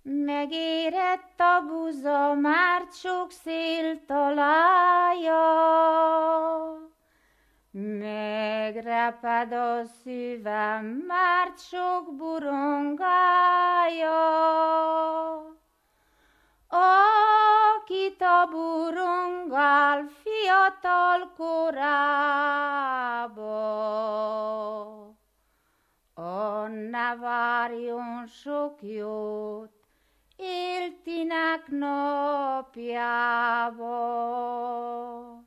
Megérett a buza, már sok szél találja, megreped a szívem, már sok burongálja. Akit a burongál fiatal korába, ne várjon sok jót éltinek napjába.